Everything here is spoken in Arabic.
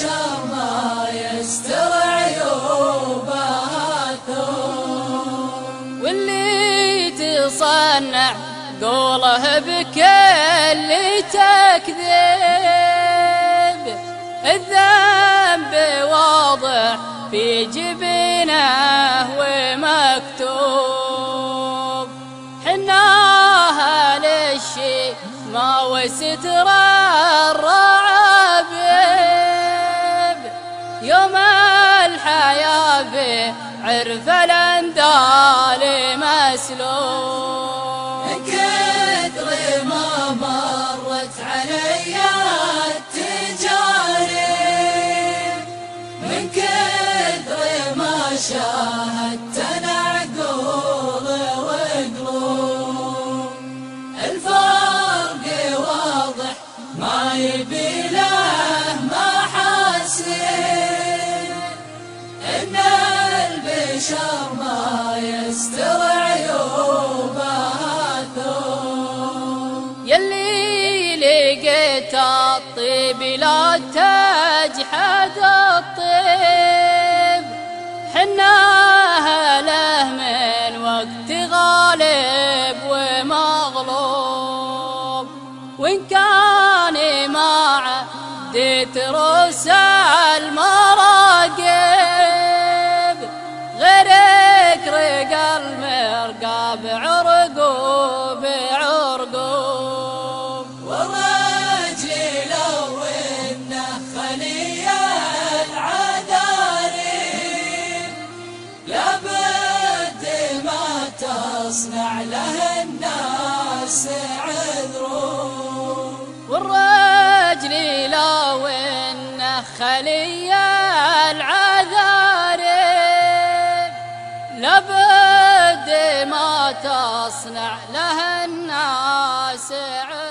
البشر ما يستر عيوبها ثوم، واللي تصنع قوله بكل تكذيب، الذنب واضح في جبينه ومكتوب، حناها للشي ما وستر الرعابيب، يوم الحياة في عرف الاندال مسلوب. من كثر ما مرت علي التجارب، من كثر ما شاهدت عقول وقلوب، الفرق واضح ما يبي له محاسن، إن البشر ما يستر عيوبها ثوم، يلي لقيت الطيب لا تجحد الطيب، حناها له من وقت غالب ومغلوب، وإن كان ما عديت رؤوس المراقب، غيرك رقى المرقى بعرقوب عرقوب. والرجل لو إنه خلي العذاري، لابد ما تصنع له الناس عذرون، والرجل لو انه خلي العذاري، لابد ما تصنع له الناس